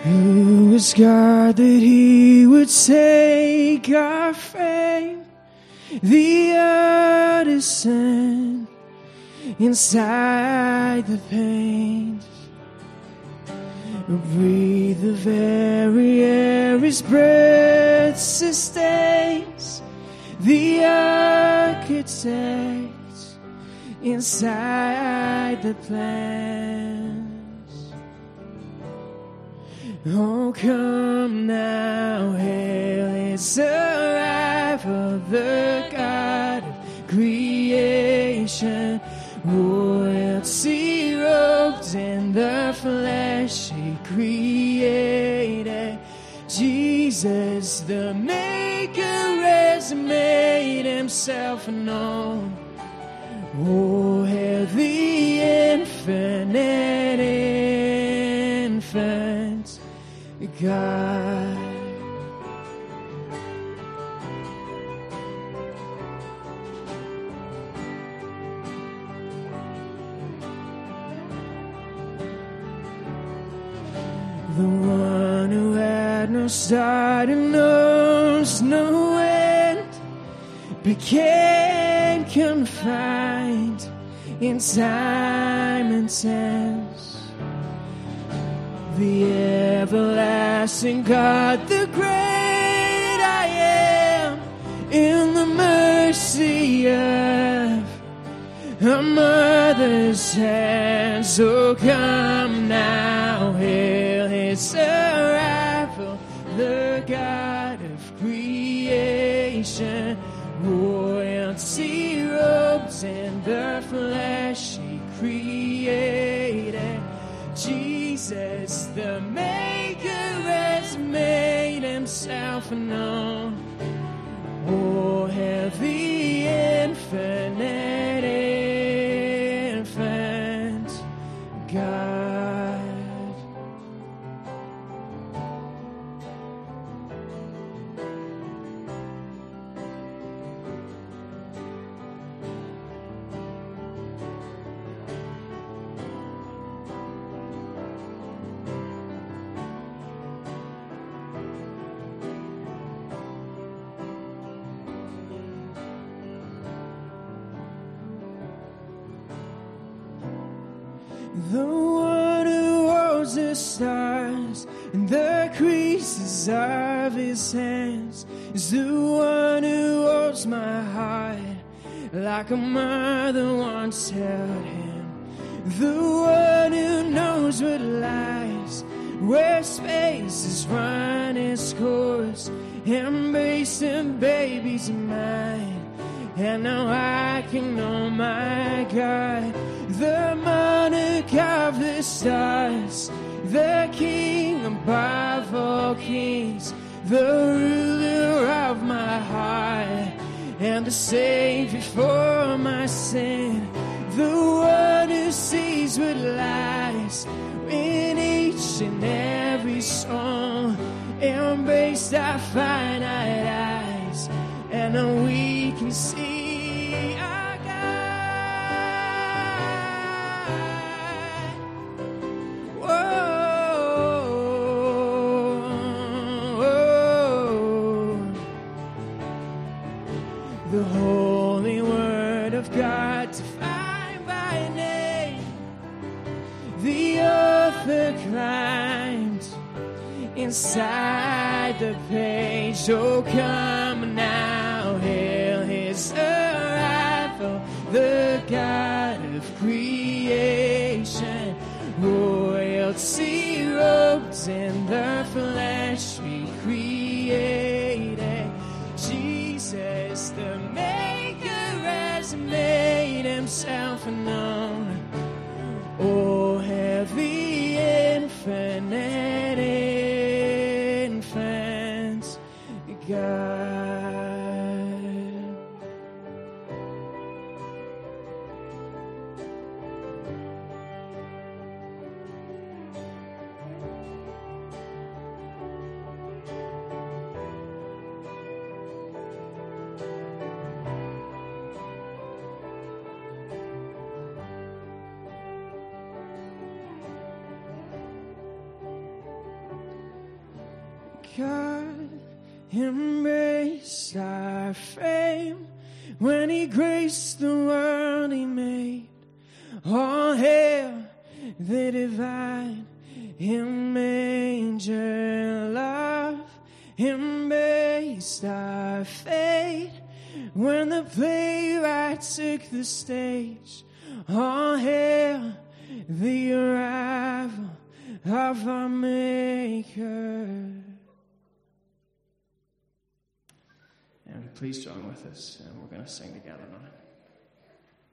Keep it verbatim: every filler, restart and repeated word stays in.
Who is God that he would take our fame? The artisan inside the paint. Breathe the very air his breath sustains. The architect inside the plans. Oh, come now, hail his arrival, the God of creation. Royalty robed in the flesh he created. Jesus, the Maker, has made himself known. Oh, hail the infinite infant God. The one who had no start and knows no end became confined in time and sense. The everlasting God, the great I am, in the mercy of a mother's hands. So come now, hail his arrival, the God of creation. Royalty robes in the flesh he created. Jesus, the Maker, has made himself known. Oh, hail the infinite infant God. The one who holds the stars in the creases of his hands is the one who holds my heart like a mother once held him. The one who knows what lies where space has run its course, embracing babies of mine. And now I can know my God, the monarch of the stars, the King above all kings, the ruler of my heart, and the Savior for my sin, the one who sees what lies in each and every soul, embraced our finite eyes, and now we can see our God. Whoa, whoa. The holy word of God, defined by name, the author climbed inside the page. Oh, come now, hail his arrival, the God of creation. Royalty robed in the flesh we created. Jesus, the Maker, has made himself known. Oh, hail the infinite infant God. God embraced our fame when he graced the world he made. All hail the divine immanger love embraced our fate when the playwright took the stage. All hail the arrival of our Maker. And please join with us, and we're going to sing together now.